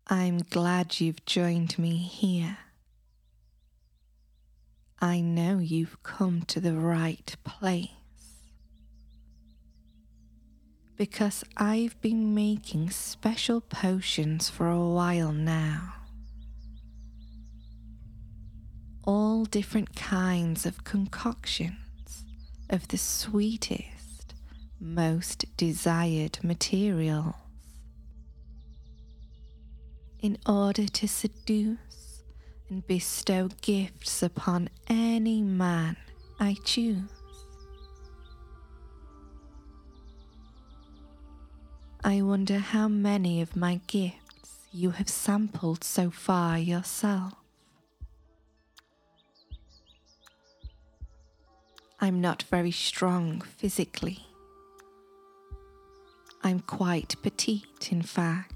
I'm glad you've joined me here. I know you've come to the right place, because I've been making special potions for a while now. All different kinds of concoctions of the sweetest, most desired materials, in order to seduce and bestow gifts upon any man I choose. I wonder how many of my gifts you have sampled so far yourself. I'm not very strong physically. I'm quite petite, in fact.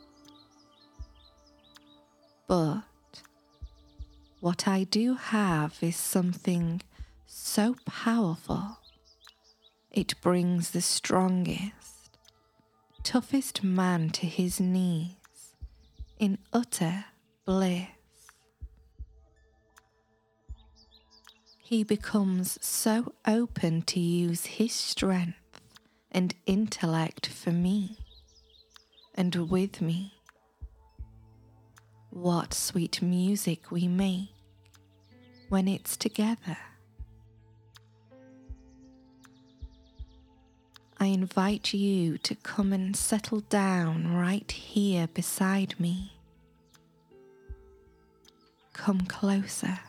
But what I do have is something so powerful, it brings the strongest, toughest man to his knees in utter bliss. He becomes so open to use his strength and intellect for me and with me. What sweet music we make when it's together. I invite you to come and settle down right here beside me. Come closer.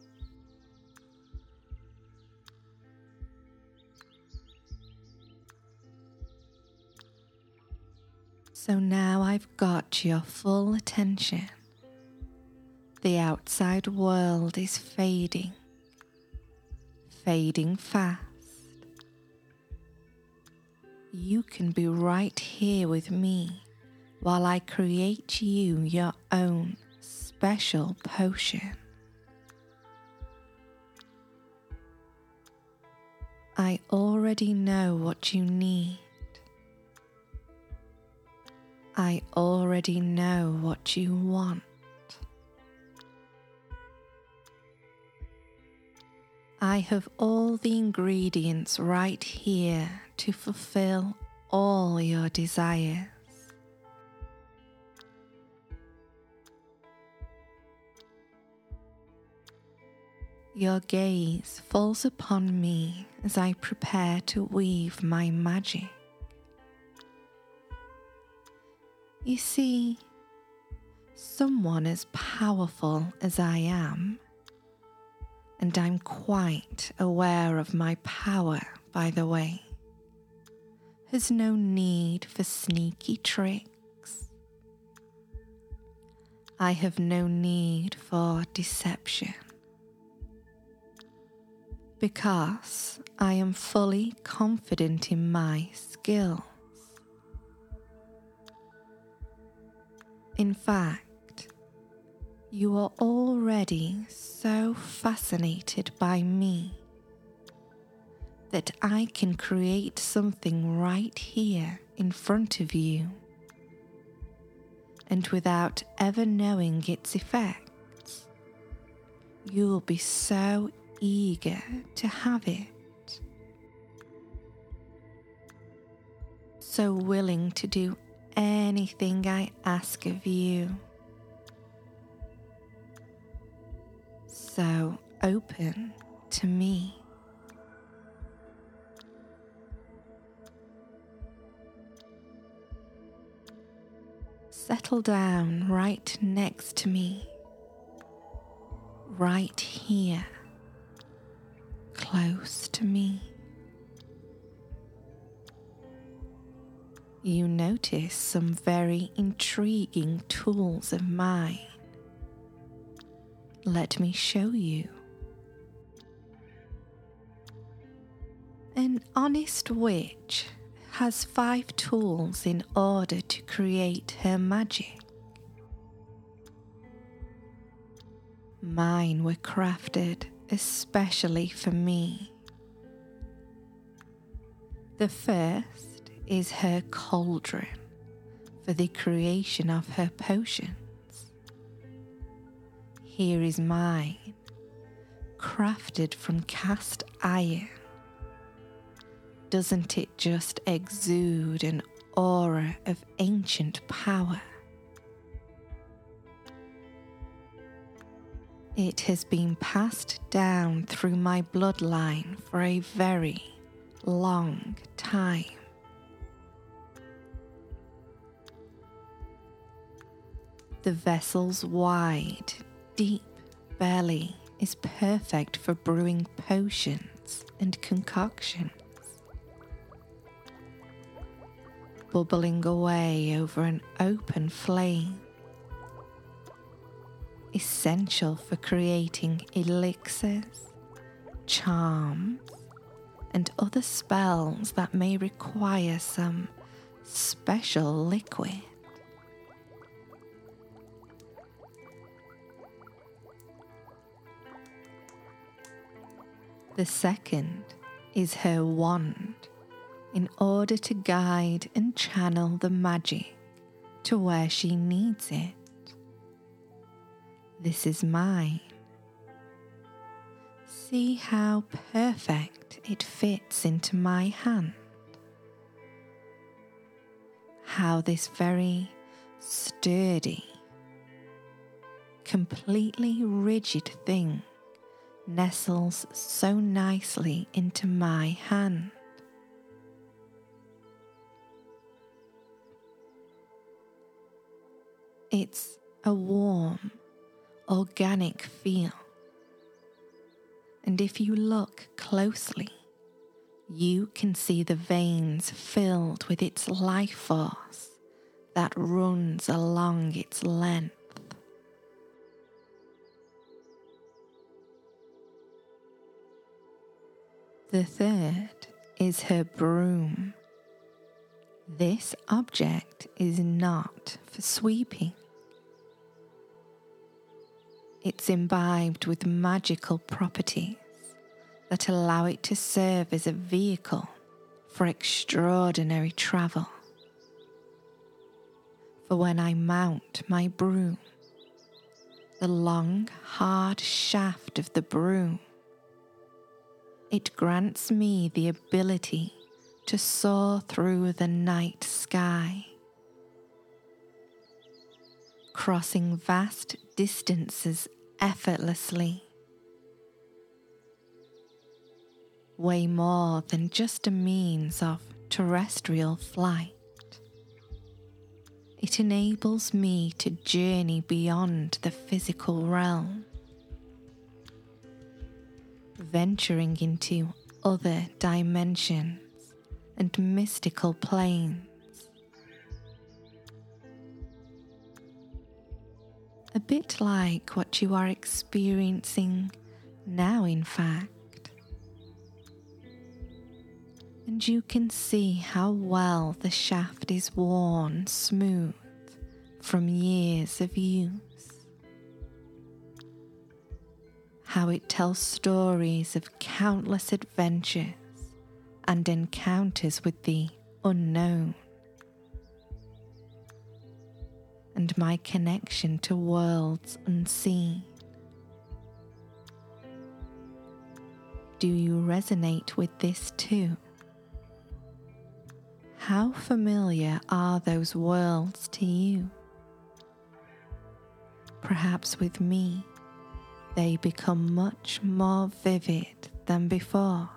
So now I've got your full attention. The outside world is fading fast. You can be right here with me while I create you your own special potion. I already know what you need. I already know what you want. I have all the ingredients right here to fulfill all your desires. Your gaze falls upon me as I prepare to weave my magic. You see, someone as powerful as I am, and I'm quite aware of my power, by the way, has no need for sneaky tricks. I have no need for deception, because I am fully confident in my skills. In fact, you are already so fascinated by me that I can create something right here in front of you, and without ever knowing its effects, you'll be so eager to have it, so willing to do anything I ask of you, so open to me. Settle down right next to me, right here, close to me. You notice some very intriguing tools of mine. Let me show you. An honest witch has 5 tools in order to create her magic. Mine were crafted especially for me. The first is her cauldron for the creation of her potions. Here is mine, crafted from cast iron. Doesn't it just exude an aura of ancient power? It has been passed down through my bloodline for a very long time. The vessel's wide, deep belly is perfect for brewing potions and concoctions. Bubbling away over an open flame, essential for creating elixirs, charms, and other spells that may require some special liquid. The second is her wand, in order to guide and channel the magic to where she needs it. This is mine. See how perfect it fits into my hand. How this very sturdy, completely rigid thing nestles so nicely into my hand. It's a warm, organic feel, and if you look closely, you can see the veins filled with its life force that runs along its length. The third is her broom. This object is not for sweeping. It's imbibed with magical properties that allow it to serve as a vehicle for extraordinary travel. For when I mount my broom, the long, hard shaft of the broom, it grants me the ability to soar through the night sky, crossing vast distances effortlessly, way more than just a means of terrestrial flight. It enables me to journey beyond the physical realm, venturing into other dimensions and mystical planes. A bit like what you are experiencing now, in fact. And you can see how well the shaft is worn smooth from years of use. How it tells stories of countless adventures and encounters with the unknown, and my connection to worlds unseen. Do you resonate with this too? How familiar are those worlds to you? Perhaps with me, they become much more vivid than before.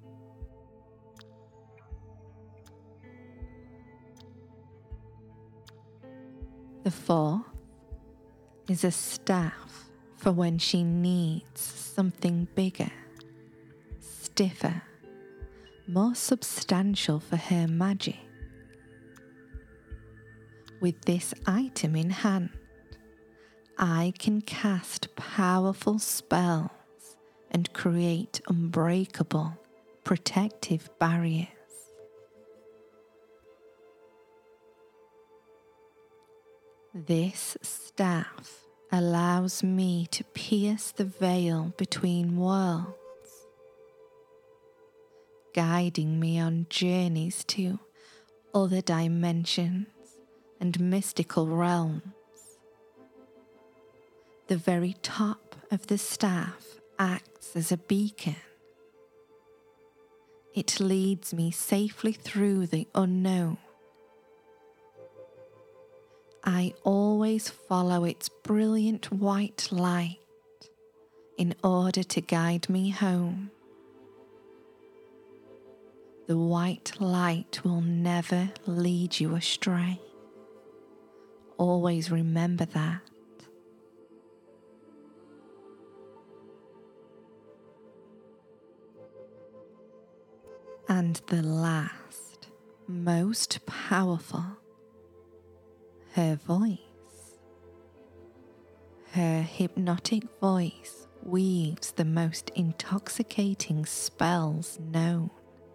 The fourth is a staff for when she needs something bigger, stiffer, more substantial for her magic. With this item in hand, I can cast powerful spells and create unbreakable, protective barriers. This staff allows me to pierce the veil between worlds, guiding me on journeys to other dimensions and mystical realms. The very top of the staff acts as a beacon. It leads me safely through the unknown. I always follow its brilliant white light in order to guide me home. The white light will never lead you astray. Always remember that. And the last, most powerful, her voice. Her hypnotic voice weaves the most intoxicating spells known.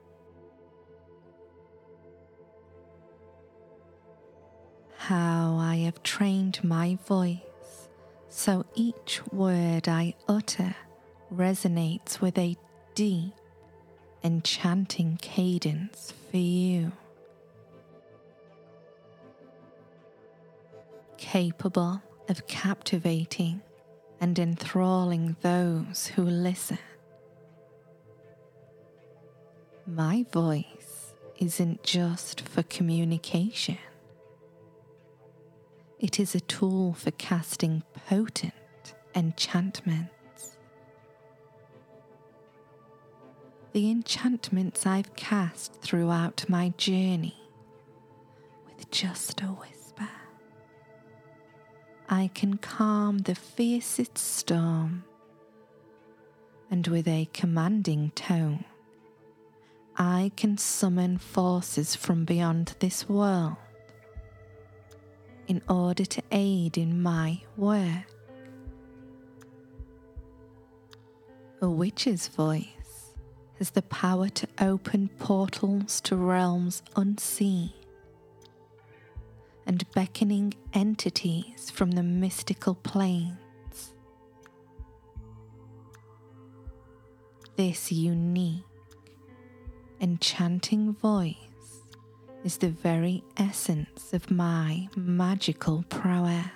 How I have trained my voice so each word I utter resonates with a deep, enchanting cadence for you. Capable of captivating and enthralling those who listen. My voice isn't just for communication. It is a tool for casting potent enchantments. The enchantments I've cast throughout my journey, with just a whisper, I can calm the fiercest storm, and with a commanding tone, I can summon forces from beyond this world in order to aid in my work. A witch's voice has the power to open portals to realms unseen and beckoning entities from the mystical planes. This unique, enchanting voice is the very essence of my magical prowess.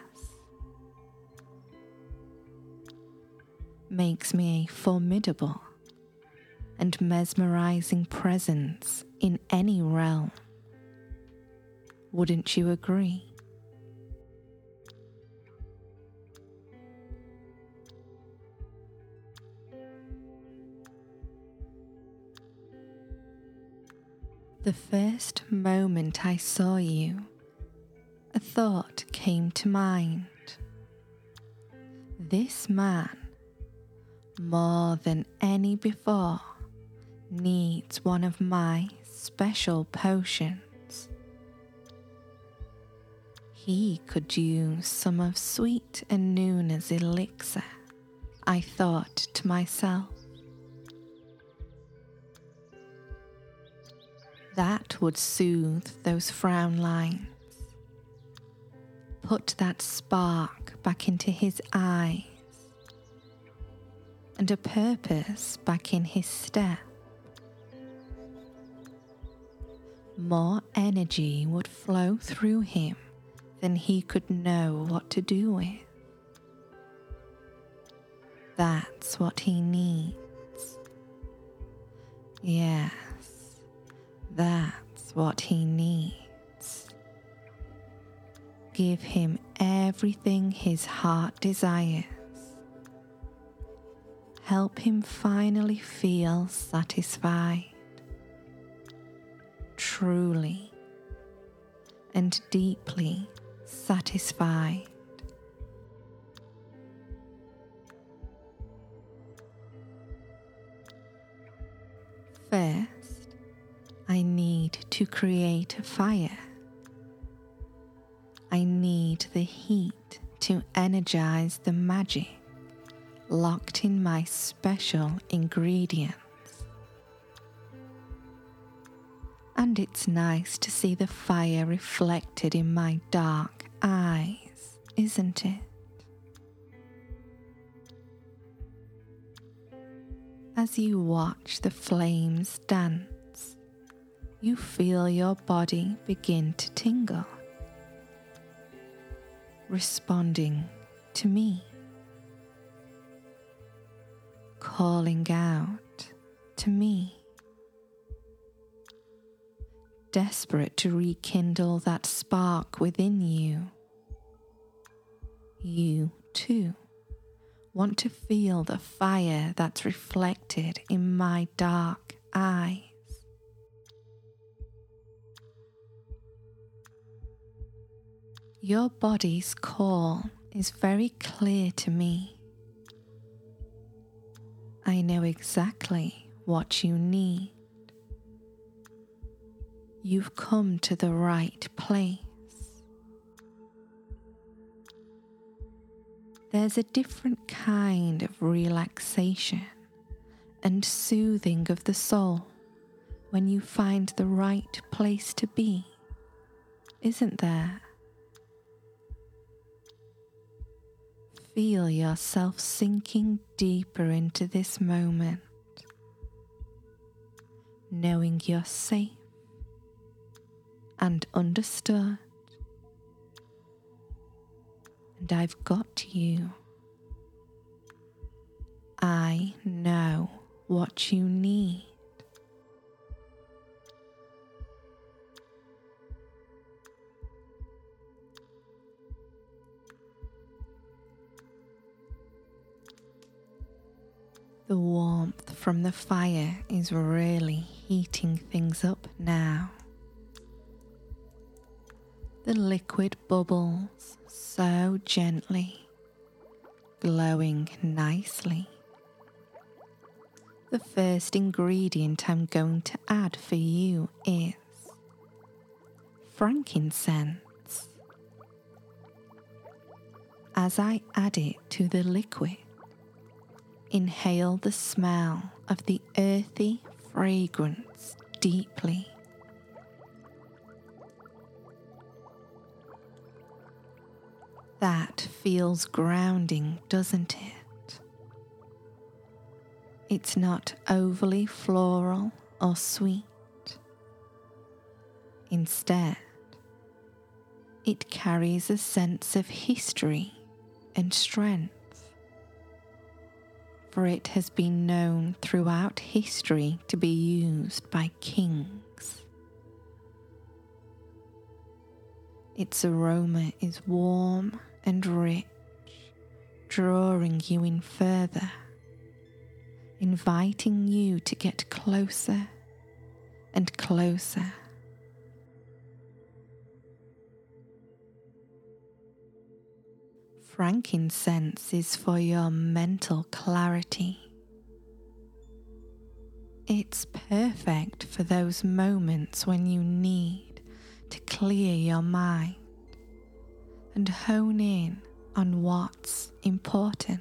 Makes me a formidable and mesmerizing presence in any realm. Wouldn't you agree? The first moment I saw you, a thought came to mind. This man, more than any before, needs one of my special potions. He could use some of Sweet Anuna's elixir, I thought to myself. That would soothe those frown lines, put that spark back into his eyes, and a purpose back in his step. More energy would flow through him than he could know what to do with. That's what he needs. Yes, that's what he needs. Give him everything his heart desires. Help him finally feel satisfied. Truly and deeply satisfied. First, I need to create a fire. I need the heat to energize the magic locked in my special ingredients. And it's nice to see the fire reflected in my dark eyes, isn't it? As you watch the flames dance, you feel your body begin to tingle. responding to me, calling out to me, desperate to rekindle that spark within you. You, too, want to feel the fire that's reflected in my dark eyes. Your body's call is very clear to me. I know exactly what you need. You've come to the right place. There's a different kind of relaxation and soothing of the soul when you find the right place to be, isn't there? Feel yourself sinking deeper into this moment, knowing you're safe and understood. And I've got you. I know what you need. The warmth from the fire is really heating things up now. The liquid bubbles so gently, glowing nicely. The first ingredient I'm going to add for you is frankincense. As I add it to the liquid, inhale the smell of the earthy fragrance deeply. That feels grounding, doesn't it? It's not overly floral or sweet. Instead, it carries a sense of history and strength. For it has been known throughout history to be used by kings. Its aroma is warm and rich, drawing you in further, inviting you to get closer and closer. Frankincense is for your mental clarity. It's perfect for those moments when you need to clear your mind and hone in on what's important.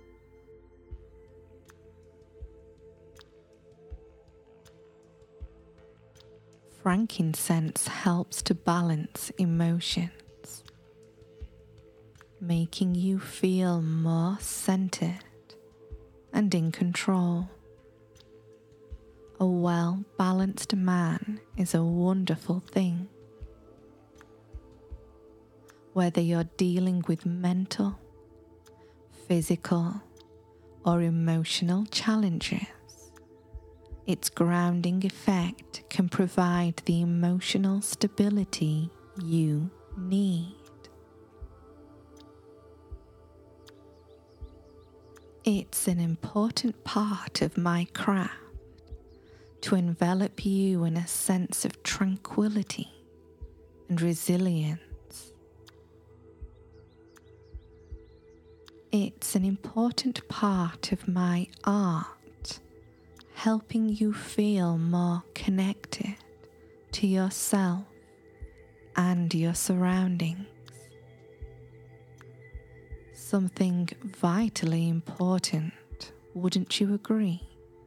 Frankincense helps to balance emotions, making you feel more centered and in control. A well-balanced man is a wonderful thing. Whether you're dealing with mental, physical, or emotional challenges, its grounding effect can provide the emotional stability you need. It's an important part of my craft to envelop you in a sense of tranquility and resilience. It's an important part of my art, helping you feel more connected to yourself and your surroundings. Something vitally important, wouldn't you agree?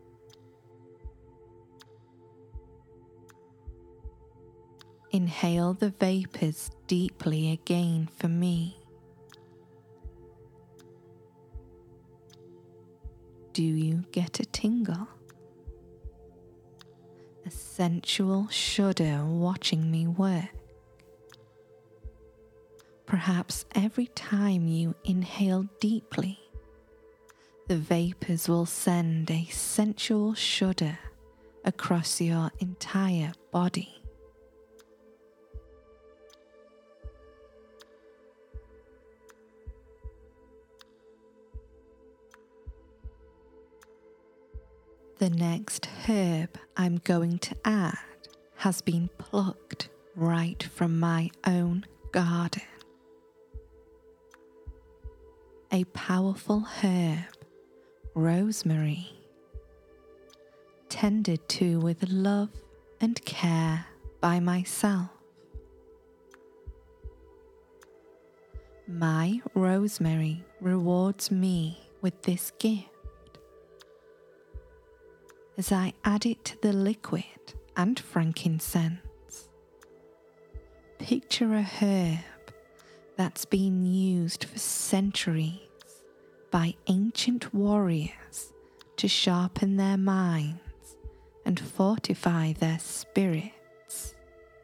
Inhale the vapors deeply again for me. Do you get a tingle? A sensual shudder watching me work? Perhaps every time you inhale deeply, the vapors will send a sensual shudder across your entire body. The next herb I'm going to add has been plucked right from my own garden. A powerful herb, rosemary, tended to with love and care by myself. My rosemary rewards me with this gift. As I add it to the liquid and frankincense, picture a herb that's been used for centuries by ancient warriors to sharpen their minds and fortify their spirits.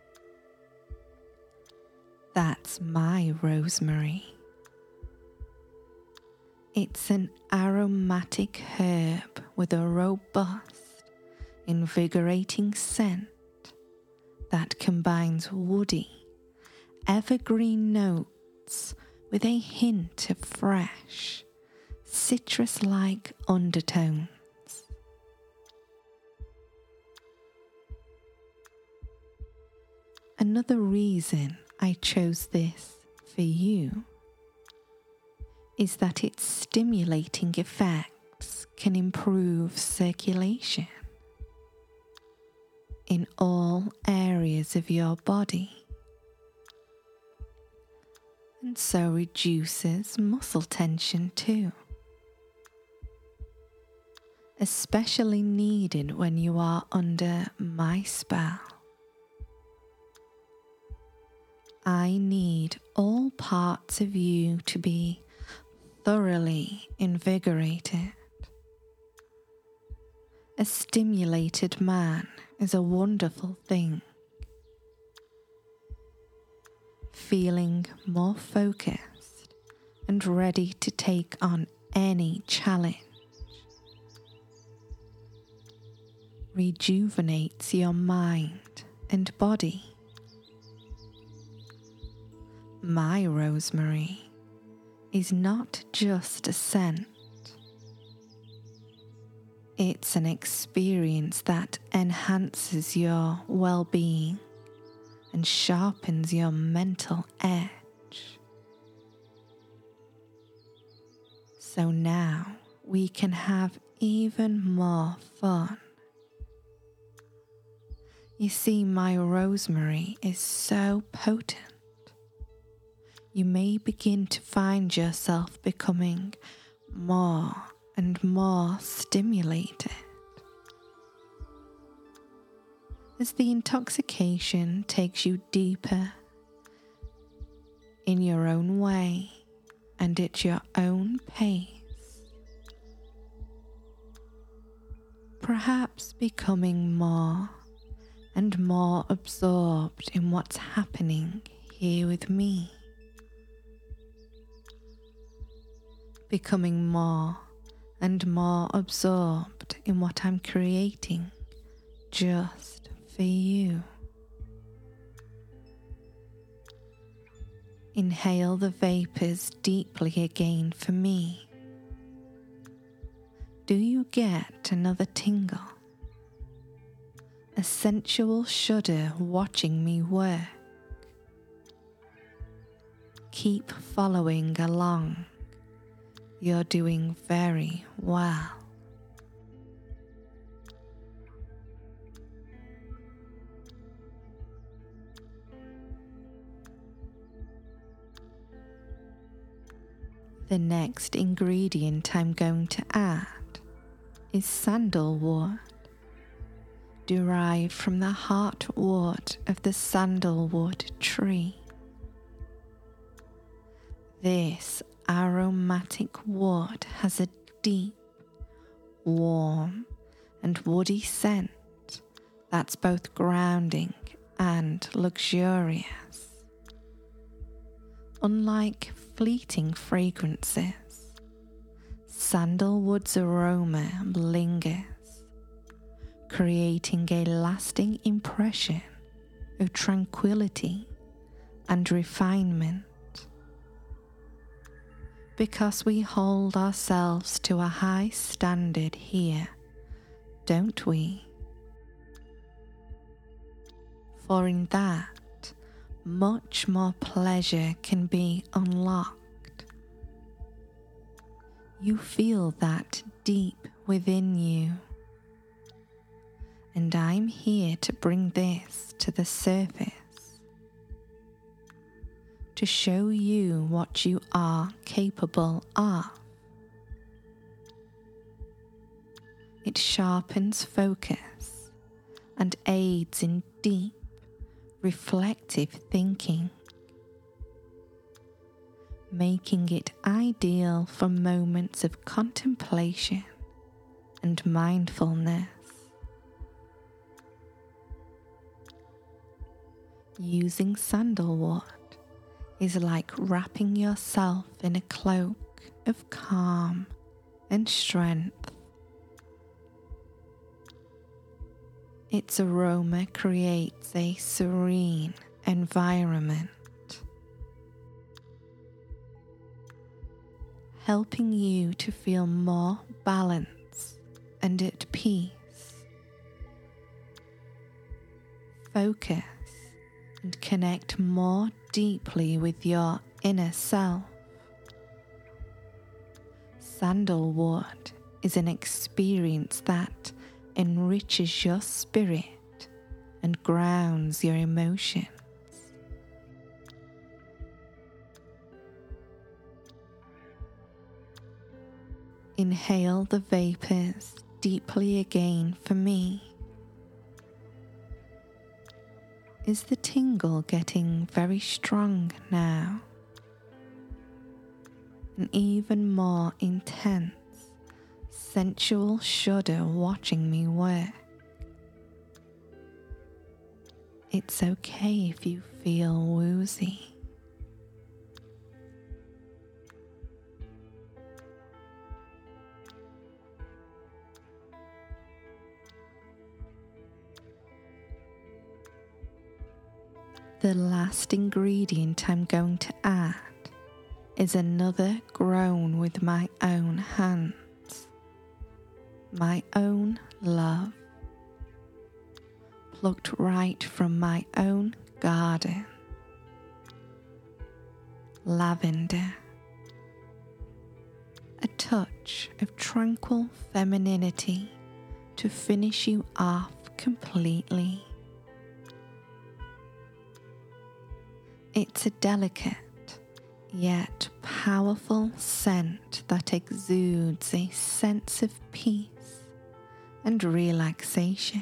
That's my rosemary. It's an aromatic herb with a robust, invigorating scent that combines woody, evergreen notes with a hint of fresh, citrus-like undertones. Another reason I chose this for you is that its stimulating effects can improve circulation in all areas of your body, and so reduces muscle tension too, especially needed when you are under my spell. I need all parts of you to be thoroughly invigorated. A stimulated man is a wonderful thing. Feeling more focused and ready to take on any challenge. Rejuvenates your mind and body. My rosemary is not just a scent. It's an experience that enhances your well-being and sharpens your mental edge. So now we can have even more fun. You see, my rosemary is so potent. You may begin to find yourself becoming more and more stimulated. As the intoxication takes you deeper in your own way and at your own pace, perhaps becoming more and more absorbed in what's happening here with me. Becoming more and more absorbed in what I'm creating just for you. Inhale the vapors deeply again for me. Do you get another tingle? A sensual shudder watching me work? Keep following along. You're doing very well. The next ingredient I'm going to add is sandalwood, derived from the heartwood of the sandalwood tree. This aromatic wood has a deep, warm, and woody scent that's both grounding and luxurious. Unlike fleeting fragrances, sandalwood's aroma lingers, creating a lasting impression of tranquility and refinement. Because we hold ourselves to a high standard here, don't we? For in that, much more pleasure can be unlocked. You feel that deep within you. And I'm here to bring this to the surface, to show you what you are capable of. It sharpens focus and aids in deep, reflective thinking, making it ideal for moments of contemplation and mindfulness. Using sandalwood is like wrapping yourself in a cloak of calm and strength. Its aroma creates a serene environment, helping you to feel more balanced and at peace. Focus and connect more deeply with your inner self. Sandalwood is an experience that enriches your spirit and grounds your emotions. Inhale the vapors deeply again for me. Is the tingle getting very strong now? An even more intense, sensual shudder watching me work. It's okay if you feel woozy. The last ingredient I'm going to add is another grown with my own hands, my own love, plucked right from my own garden. Lavender. A touch of tranquil femininity to finish you off completely. It's a delicate yet powerful scent that exudes a sense of peace and relaxation.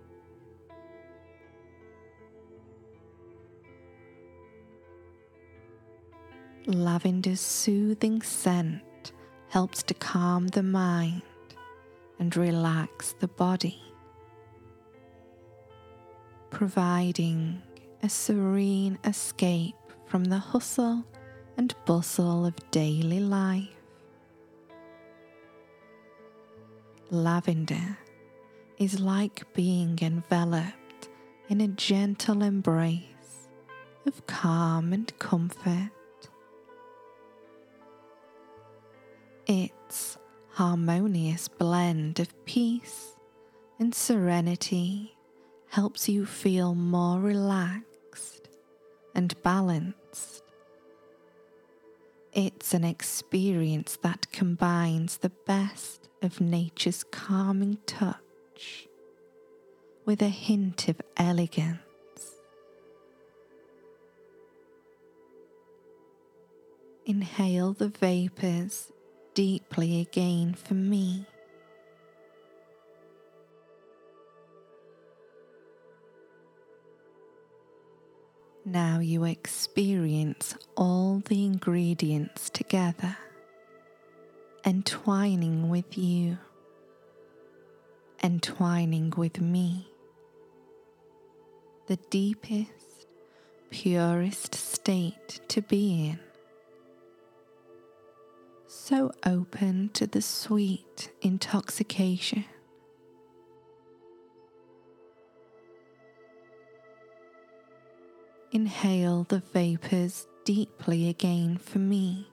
Lavender's soothing scent helps to calm the mind and relax the body, providing a serene escape from the hustle and bustle of daily life. Lavender is like being enveloped in a gentle embrace of calm and comfort. Its harmonious blend of peace and serenity helps you feel more relaxed and balanced. It's an experience that combines the best of nature's calming touch with a hint of elegance. Inhale the vapors deeply again for me. Now you experience all the ingredients together, entwining with you, entwining with me. The deepest, purest state to be in. so open to the sweet intoxication. Inhale the vapors deeply again for me.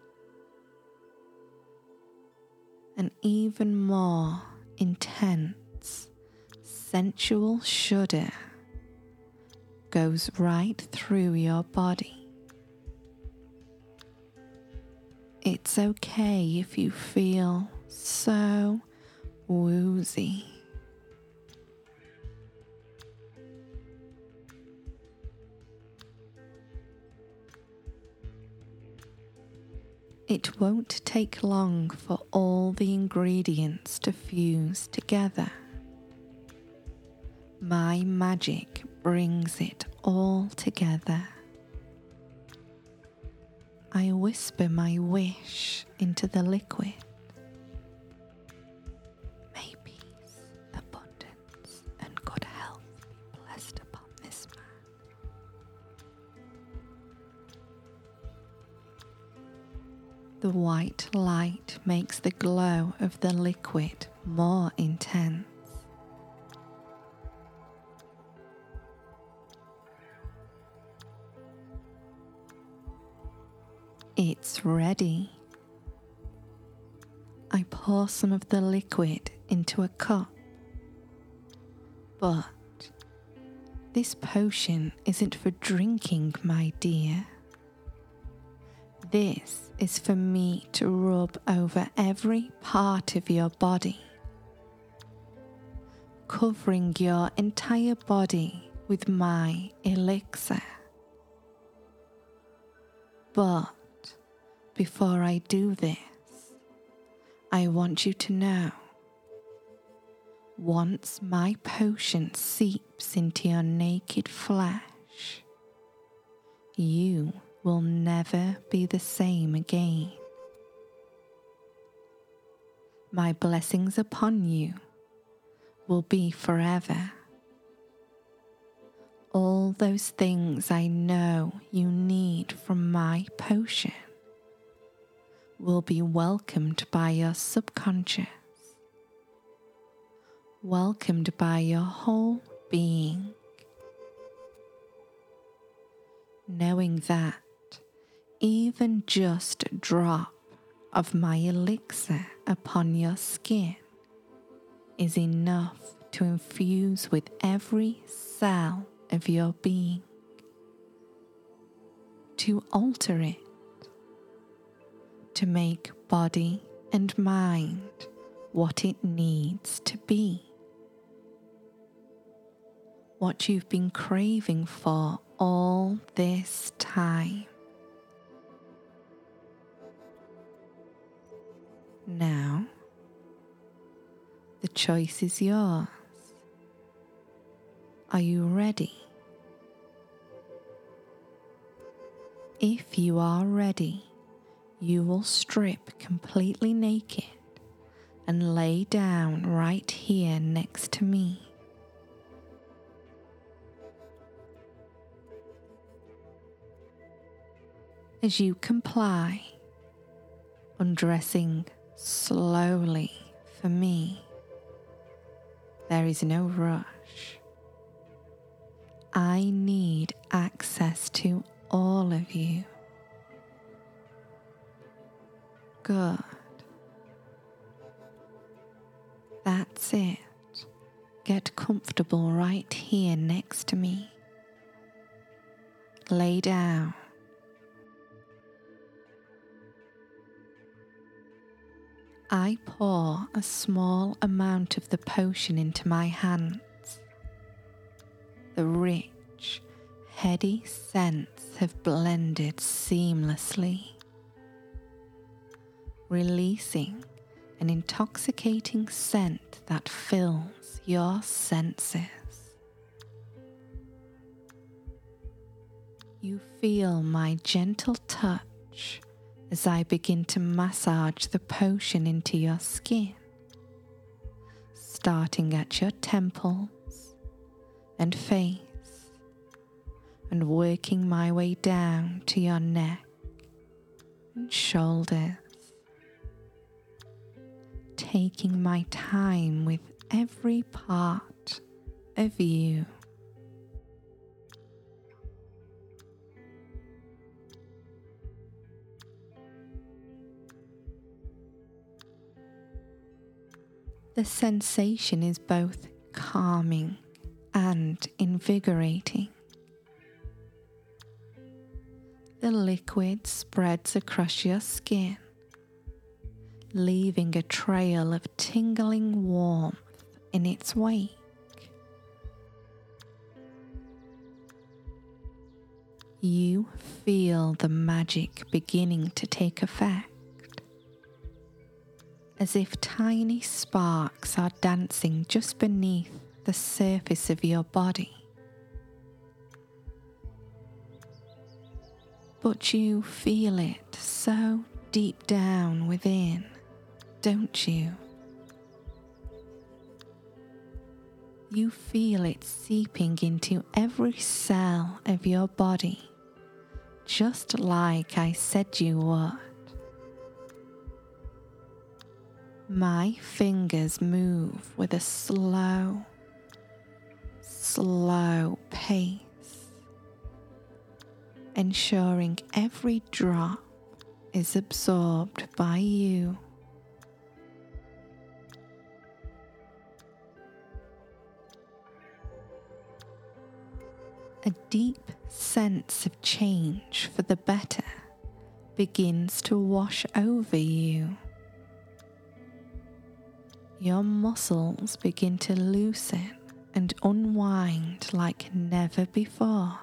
An even more intense, sensual shudder goes right through your body. It's okay if you feel so woozy. It won't take long for all the ingredients to fuse together. My magic brings it all together. I whisper my wish into the liquid. May peace, abundance, and good health be blessed upon this man. The white light makes the glow of the liquid more intense. It's ready. I pour some of the liquid into a cup. But this potion isn't for drinking, my dear. This is for me to rub over every part of your body, covering your entire body with my elixir. But before I do this, I want you to know, once my potion seeps into your naked flesh, you will never be the same again. My blessings upon you will be forever. All those things I know you need from my potion will be welcomed by your subconscious, welcomed by your whole being, knowing that even just a drop of my elixir upon your skin is enough to infuse with every cell of your being, to alter it, to make body and mind what it needs to be, what you've been craving for all this time. Now, the choice is yours. Are you ready? If you are ready, you will strip completely naked and lay down right here next to me. As you comply, undressing slowly for me, there is no rush. I need access to all of you. Good. That's it. Get comfortable right here next to me. Lay down. I pour a small amount of the potion into my hands. The rich, heady scents have blended seamlessly, releasing an intoxicating scent that fills your senses. You feel my gentle touch as I begin to massage the potion into your skin, starting at your temples and face, and working my way down to your neck and shoulders, taking my time with every part of you. The sensation is both calming and invigorating. The liquid spreads across your skin, leaving a trail of tingling warmth in its wake. You feel the magic beginning to take effect, as if tiny sparks are dancing just beneath the surface of your body. But you feel it so deep down within, don't you? You feel it seeping into every cell of your body, just like I said you would. My fingers move with a slow pace, ensuring every drop is absorbed by you. A deep sense of change for the better begins to wash over you. Your muscles begin to loosen and unwind like never before.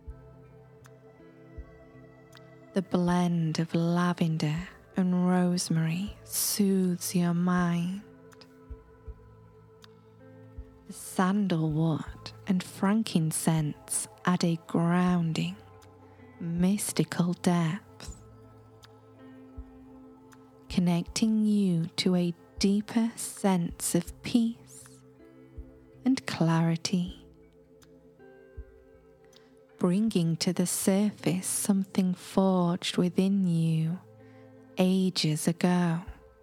The blend of lavender and rosemary soothes your mind. The sandalwood and frankincense add a grounding, mystical depth, connecting you to a deeper sense of peace and clarity, bringing to the surface something forged within you ages ago.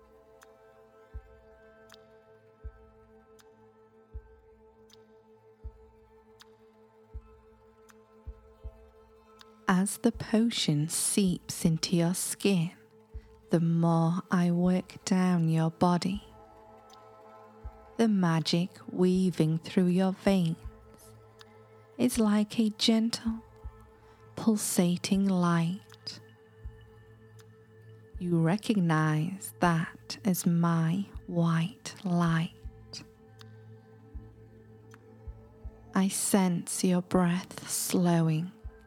As the potion seeps into your skin, the more I work down your body. The magic weaving through your veins is like a gentle, pulsating light. You recognize that as my white light. I sense your breath slowing,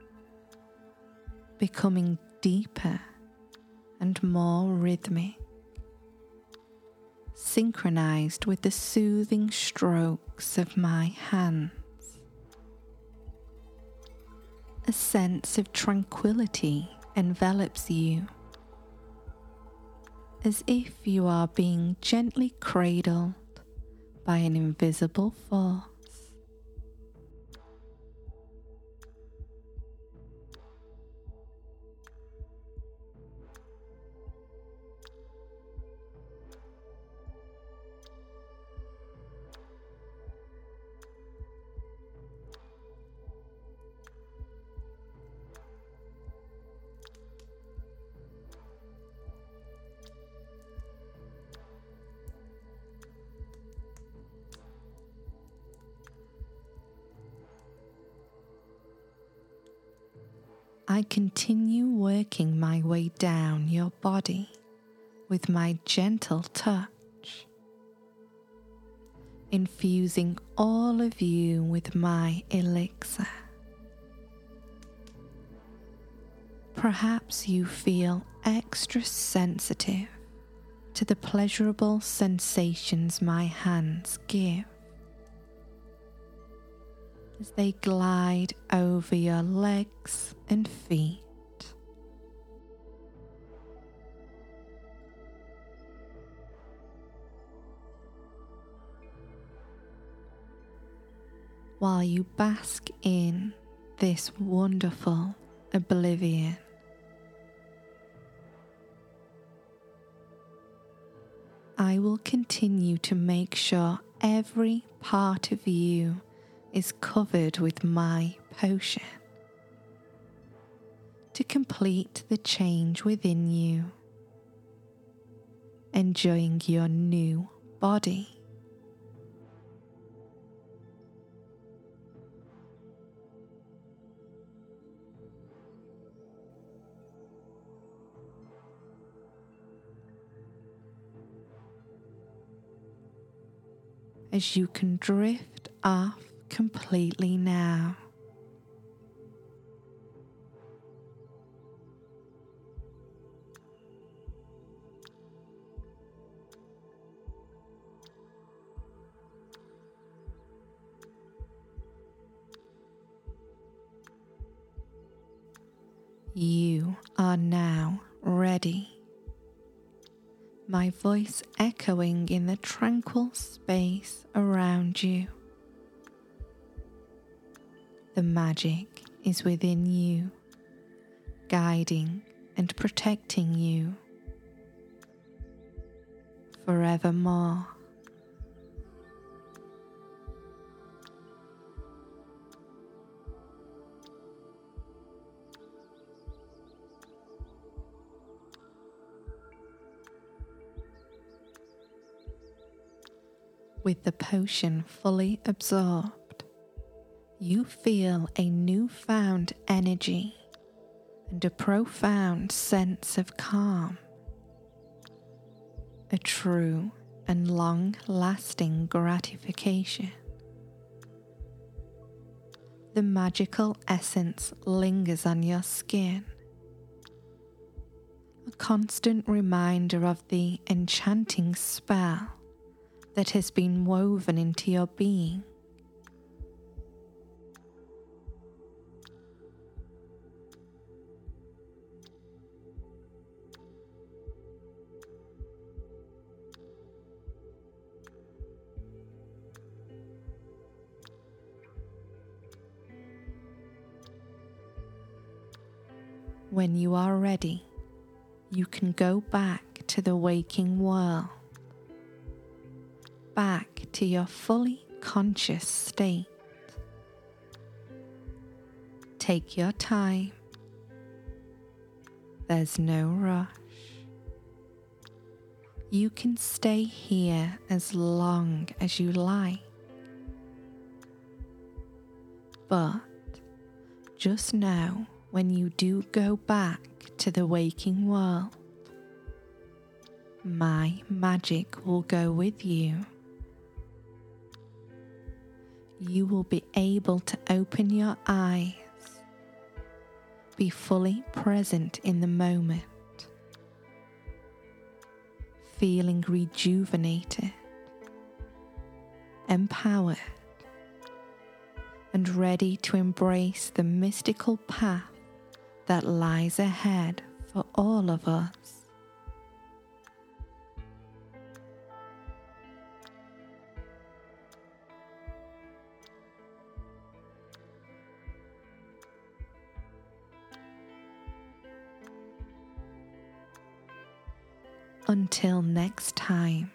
becoming deeper and more rhythmic, synchronized with the soothing strokes of my hands. A sense of tranquility envelops you, as if you are being gently cradled by an invisible force. I continue working my way down your body with my gentle touch, infusing all of you with my elixir. Perhaps you feel extra sensitive to the pleasurable sensations my hands give as they glide over your legs and feet. While you bask in this wonderful oblivion, I will continue to make sure every part of you is covered with my potion to complete the change within you, enjoying your new body. As you can drift off completely now. You are now ready. My voice echoing in the tranquil space around you. The magic is within you, guiding and protecting you forevermore. With the potion fully absorbed, you feel a newfound energy and a profound sense of calm, a true and long-lasting gratification. The magical essence lingers on your skin, a constant reminder of the enchanting spell that has been woven into your being. When you are ready, you can go back to the waking world, back to your fully conscious state. Take your time. There's no rush. You can stay here as long as you like. But just know when you do go back to the waking world, my magic will go with you. You will be able to open your eyes, be fully present in the moment, feeling rejuvenated, empowered, and ready to embrace the mystical path that lies ahead for all of us. Until next time,